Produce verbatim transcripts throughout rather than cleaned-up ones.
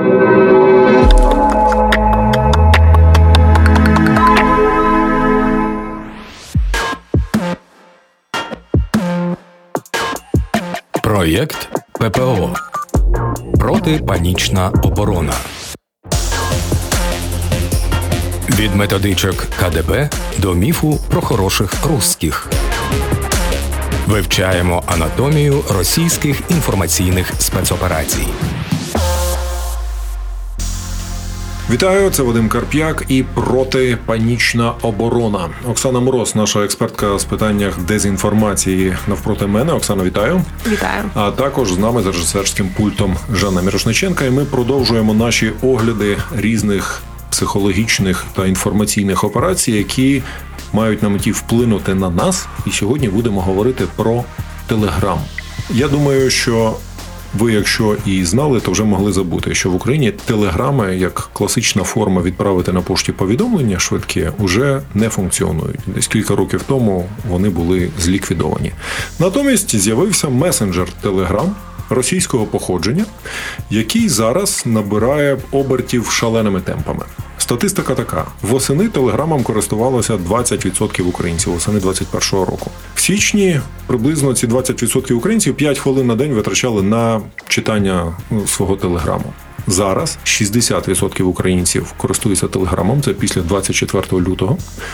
Проєкт ППО. Протипанічна оборона. Від методичок ка де бе до міфу про хороших русських. Вивчаємо анатомію російських інформаційних спецоперацій. Вітаю, це Вадим Карп'як і протипанічна оборона. Оксана Мороз, наша експертка з питаннях дезінформації, навпроти мене. Оксана, вітаю. Вітаю. А також з нами за режисерським пультом Жанна Мірошниченка. І ми продовжуємо наші огляди різних психологічних та інформаційних операцій, які мають на меті вплинути на нас. І сьогодні будемо говорити про Телеграм. Я думаю, що ви, якщо і знали, то вже могли забути, що в Україні телеграми, як класична форма відправити на пошті повідомлення швидкі, уже не функціонують. Десь кілька років тому вони були зліквідовані. Натомість з'явився месенджер Телеграм російського походження, який зараз набирає обертів шаленими темпами. Статистика така. Восени Телеграмом користувалося двадцять відсотків українців, восени двадцять першого року. В січні приблизно ці двадцять відсотків українців п'ять хвилин на день витрачали на читання свого Телеграму. Зараз шістдесят відсотків українців користуються Телеграмом, це після двадцять четвертого лютого,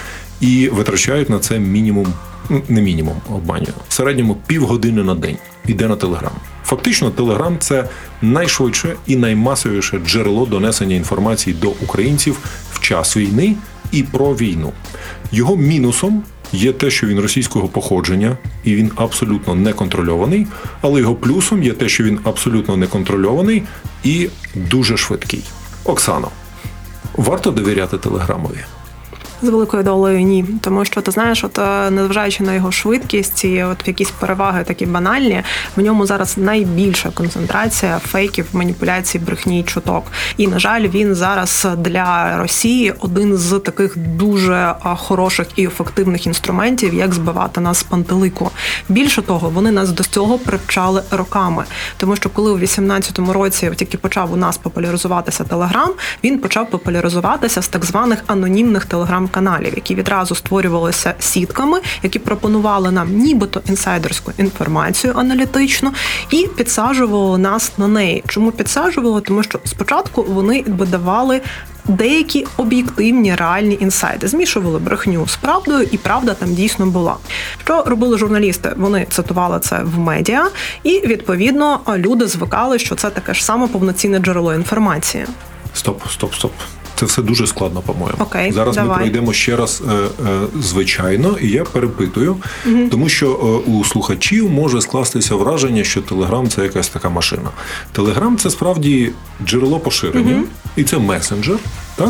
і витрачають на це мінімум, не мінімум, обманюю, в середньому півгодини на день іде на Телеграм. Фактично, Телеграм – це найшвидше і наймасовіше джерело донесення інформації до українців в час війни і про війну. Його мінусом є те, що він російського походження, і він абсолютно неконтрольований, але його плюсом є те, що він абсолютно неконтрольований і дуже швидкий. Оксано, варто довіряти Телеграмові? З великою долею ні. Тому що, ти знаєш, от незважаючи на його швидкість і от якісь переваги такі банальні, в ньому зараз найбільша концентрація фейків, маніпуляцій, брехні, чуток. І, на жаль, він зараз для Росії один з таких дуже хороших і ефективних інструментів, як збивати нас з пантелику. Більше того, вони нас до цього привчали роками. Тому що коли у вісімнадцятому році тільки почав у нас популяризуватися Телеграм, він почав популяризуватися з так званих анонімних телеграм каналів, які відразу створювалися сітками, які пропонували нам нібито інсайдерську інформацію аналітичну і підсаджували нас на неї. Чому підсаджували? Тому що спочатку вони видавали деякі об'єктивні, реальні інсайди. Змішували брехню з правдою, і правда там дійсно була. Що робили журналісти? Вони цитували це в медіа, і, відповідно, люди звикали, що це таке ж саме повноцінне джерело інформації. Стоп, стоп, стоп. Це все дуже складно, по-моєму. Окей, Зараз давай. Ми пройдемо ще раз е, е, звичайно, і я перепитую, угу. тому що е, у слухачів може скластися враження, що Телеграм – це якась така машина. Телеграм – це справді джерело поширення, угу. і це месенджер, так?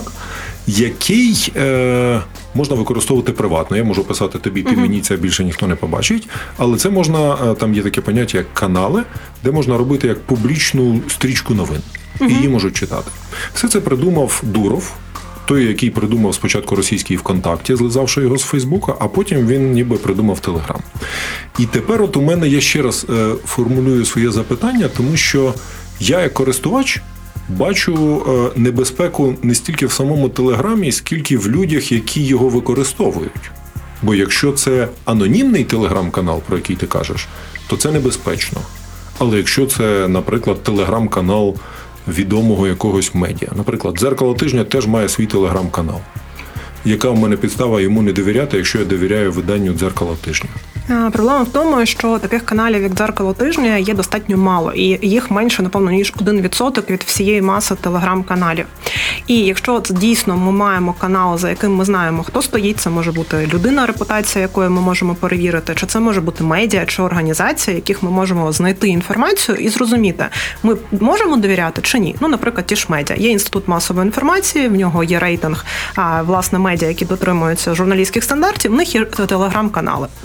Який е, можна використовувати приватно. Я можу писати тобі, ти угу. мені, це більше ніхто не побачить. Але це можна, там є таке поняття, як канали, де можна робити як публічну стрічку новин. І її можуть читати. Все це придумав Дуров, той, який придумав спочатку російський ВКонтакті, злизавши його з Фейсбука, а потім він ніби придумав Телеграм. І тепер от у мене, я ще раз е, формулюю своє запитання, тому що я, як користувач, бачу е, небезпеку не стільки в самому Телеграмі, скільки в людях, які його використовують. Бо якщо це анонімний Телеграм-канал, про який ти кажеш, то це небезпечно. Але якщо це, наприклад, Телеграм-канал відомого якогось медіа. Наприклад, «Дзеркало тижня» теж має свій телеграм-канал. Яка в мене підстава йому не довіряти, якщо я довіряю виданню «Дзеркало тижня»? Проблема в тому, що таких каналів, як «Дзеркало тижня», є достатньо мало. І їх менше, напевно, ніж один відсоток від всієї маси телеграм-каналів. І якщо це дійсно ми маємо канал, за яким ми знаємо, хто стоїть, це може бути людина, репутація якої ми можемо перевірити, чи це може бути медіа, чи організація, яких ми можемо знайти інформацію і зрозуміти, ми можемо довіряти чи ні. Ну, наприклад, ті ж медіа. Є Інститут масової інформації, в нього є рейтинг, власне, медіа, які дотримуються журналістських стандартів, в них є телеграм-канали. Зрозуміло,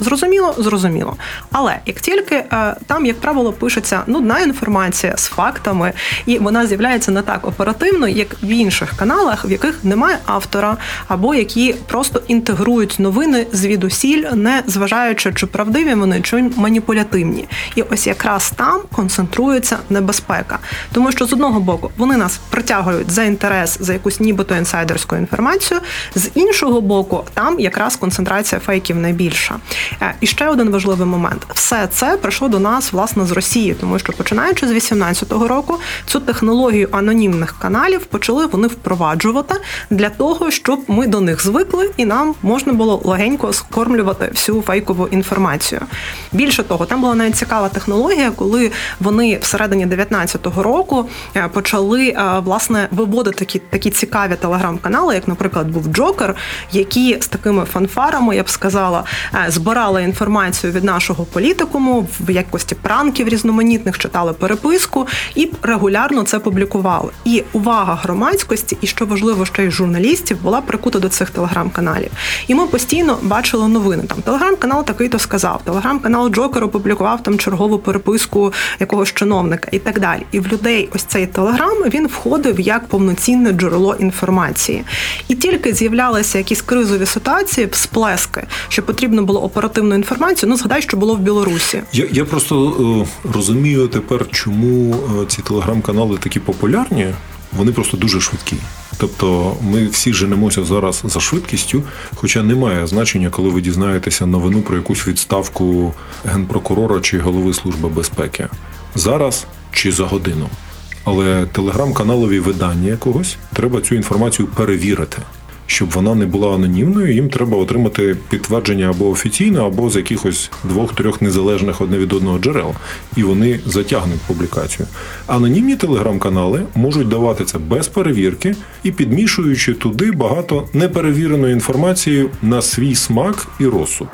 логічно, зрозуміло. Але як тільки е, там, як правило, пишеться нудна інформація з фактами, і вона з'являється не так оперативно, як в інших каналах, в яких немає автора, або які просто інтегрують новини звідусіль, не зважаючи, чи правдиві вони, чи маніпулятивні. І ось якраз там концентрується небезпека. Тому що, з одного боку, вони нас притягують за інтерес, за якусь нібито інсайдерську інформацію, з іншого боку, там якраз концентрація фейків найбільша. І ще один важливий момент. Все це прийшло до нас, власне, з Росії, тому що, починаючи з вісімнадцятого року, цю технологію анонімних каналів почали вони впроваджувати для того, щоб ми до них звикли і нам можна було легенько скормлювати всю фейкову інформацію. Більше того, там була навіть цікава технологія, коли вони всередині дев'ятнадцятого року почали, власне, виводити такі, такі цікаві телеграм-канали, як, наприклад, був Джокер, які з такими фанфарами, я б сказала, збирали інформацію від нашого політикуму в якості пранків різноманітних, читали переписку і регулярно це публікували. І увага громадськості, і, що важливо, ще й журналістів, була прикута до цих телеграм-каналів. І ми постійно бачили новини. Там телеграм-канал такий-то сказав, телеграм-канал Джокер опублікував там чергову переписку якогось чиновника і так далі. І в людей ось цей телеграм, він входив як повноцінне джерело інформації. І тільки з'являлися якісь кризові ситуації, всплески, що потрібно було оперативну інформацію. Ну, згадай, що було в Білорусі. Я, я просто е, розумію тепер, чому ці телеграм-канали такі популярні. Вони просто дуже швидкі. Тобто ми всі женемося зараз за швидкістю, хоча немає значення, коли ви дізнаєтеся новину про якусь відставку генпрокурора чи голови Служби безпеки. Зараз чи за годину. Але телеграм-каналові видання якогось треба цю інформацію перевірити. Щоб вона не була анонімною, їм треба отримати підтвердження або офіційно, або з якихось двох-трьох незалежних одне від одного джерел. І вони затягнуть публікацію. Анонімні телеграм-канали можуть давати це без перевірки і підмішуючи туди багато неперевіреної інформації на свій смак і розсуд.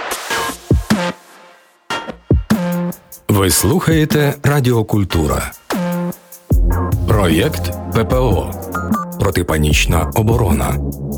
Ви слухаєте Радіокультура. Проєкт ППО. Протипанічна оборона.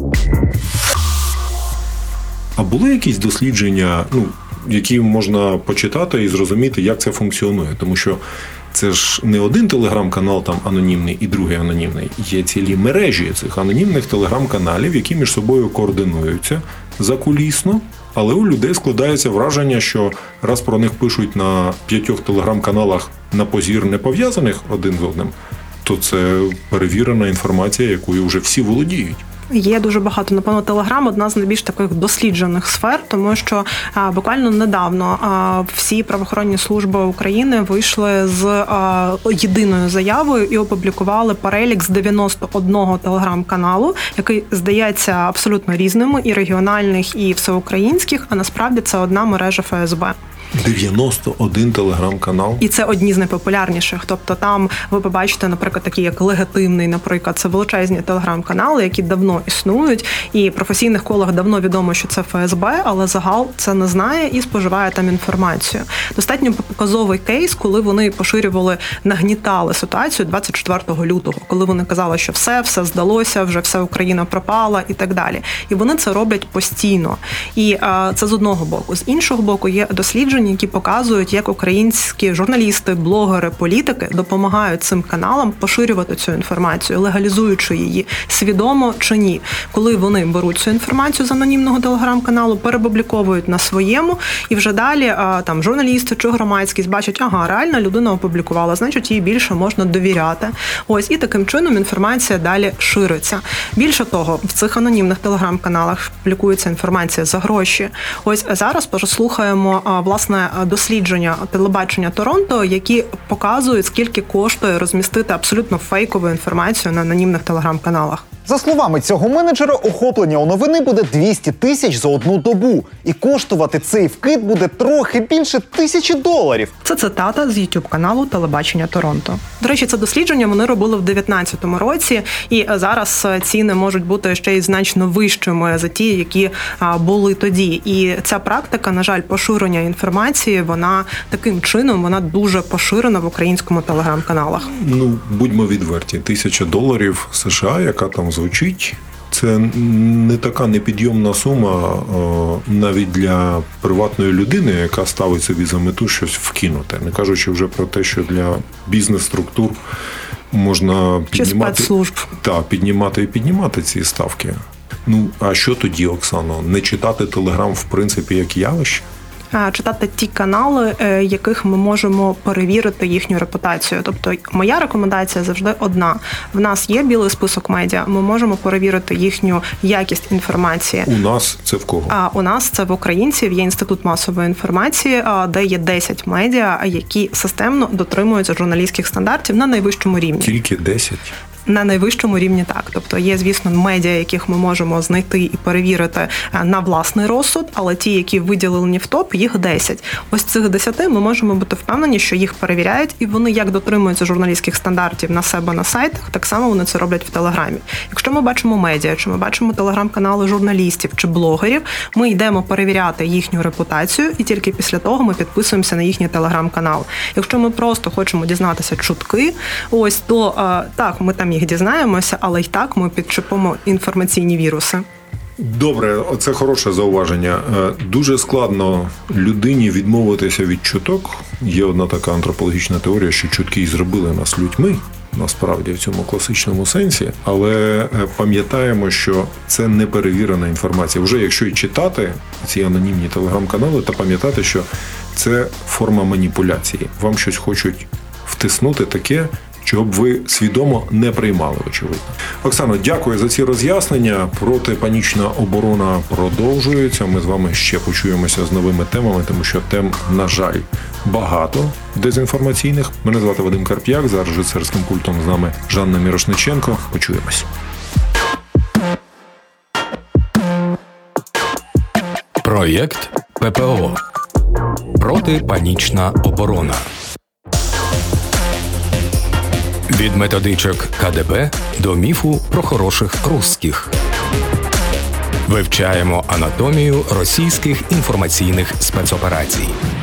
А були якісь дослідження, ну, які можна почитати і зрозуміти, як це функціонує? Тому що це ж не один телеграм-канал там анонімний і другий анонімний. Є цілі мережі цих анонімних телеграм-каналів, які між собою координуються закулісно. Але у людей складається враження, що раз про них пишуть на п'ятьох телеграм-каналах на позір не пов'язаних один з одним, то це перевірена інформація, якою вже всі володіють. Є дуже багато. Напевно, Телеграм – одна з найбільш таких досліджених сфер, тому що а, буквально недавно а, всі правоохоронні служби України вийшли з а, єдиною заявою і опублікували перелік з дев'яносто одного телеграм-каналу, який здається абсолютно різними, і регіональних, і всеукраїнських, а насправді це одна мережа Ф С Б. дев'яносто один телеграм-канал. І це одні з найпопулярніших. Тобто там ви побачите, наприклад, такі як Легітимний, наприклад, це величезні телеграм-канали, які давно існують, і в професійних колах давно відомо, що це Ф С Б, але загал це не знає і споживає там інформацію. Достатньо показовий кейс, коли вони поширювали, нагнітали ситуацію двадцять четвертого лютого, коли вони казали, що все, все здалося, вже вся Україна пропала і так далі. І вони це роблять постійно. І а, це з одного боку. З іншого боку є дослідження, які показують, як українські журналісти, блогери, політики допомагають цим каналам поширювати цю інформацію, легалізуючи її свідомо чи ні. Коли вони беруть цю інформацію з анонімного телеграм-каналу, перепубліковують на своєму, і вже далі там журналісти чи громадськість бачать, ага, реально людина опублікувала, значить їй більше можна довіряти. Ось, і таким чином інформація далі шириться. Більше того, в цих анонімних телеграм-каналах публікується інформація за гроші. Ось зараз послухаємо, власне, дослідження телебачення Торонто, які показують, скільки коштує розмістити абсолютно фейкову інформацію на анонімних телеграм-каналах. За словами цього менеджера, охоплення у новини буде двісті тисяч за одну добу. І коштувати цей вкид буде трохи більше тисячі доларів. Це цитата з ютуб-каналу телебачення Торонто. До речі, це дослідження вони робили в дев'ятнадцятому році, і зараз ціни можуть бути ще й значно вищими за ті, які були тоді. І ця практика, на жаль, поширення інформації, вона таким чином, вона дуже поширена в українському телеграм-каналах. Ну, будьмо відверті, тисяча доларів США, яка там звучить, це це не така непідйомна сума навіть для приватної людини, яка ставить собі за мету щось вкинути. Не кажучи вже про те, що для бізнес-структур можна піднімати, та, піднімати і піднімати ці ставки. Ну, а що тоді, Оксано? Не читати Телеграм, в принципі, як явище? Читати ті канали, яких ми можемо перевірити їхню репутацію. Тобто моя рекомендація завжди одна. В нас є білий список медіа, ми можемо перевірити їхню якість інформації. У нас це в кого? А у нас це в українців є Інститут масової інформації, де є десять медіа, які системно дотримуються журналістських стандартів на найвищому рівні. Тільки десять? На найвищому рівні так. Тобто є, звісно, медіа, яких ми можемо знайти і перевірити на власний розсуд, але ті, які виділені в топ, їх десять. Ось цих десяти ми можемо бути впевнені, що їх перевіряють, і вони як дотримуються журналістських стандартів на себе на сайтах, так само вони це роблять в Телеграмі. Якщо ми бачимо медіа, чи ми бачимо телеграм-канали журналістів чи блогерів, ми йдемо перевіряти їхню репутацію, і тільки після того ми підписуємося на їхній телеграм-канал. Якщо ми просто хочемо дізнатися чутки, ось, то так, ми там їх дізнаємося, але й так ми підчепимо інформаційні віруси. Добре, це хороше зауваження. Дуже складно людині відмовитися від чуток. Є одна така антропологічна теорія, що чутки і зробили нас людьми, насправді, в цьому класичному сенсі. Але пам'ятаємо, що це неперевірена інформація. Вже якщо і читати ці анонімні телеграм-канали, то пам'ятати, що це форма маніпуляції. Вам щось хочуть втиснути таке, чого б ви свідомо не приймали, очевидно. Оксано, дякую за ці роз'яснення. Протипанічна оборона продовжується. Ми з вами ще почуємося з новими темами, тому що тем, на жаль, багато дезінформаційних. Мене звати Вадим Карп'як, за режисерським пультом з нами Жанна Мірошниченко. Почуємось. Проєкт ППО. Протипанічна оборона. Від методичок КДБ до міфу про хороших русських. Вивчаємо анатомію російських інформаційних спецоперацій.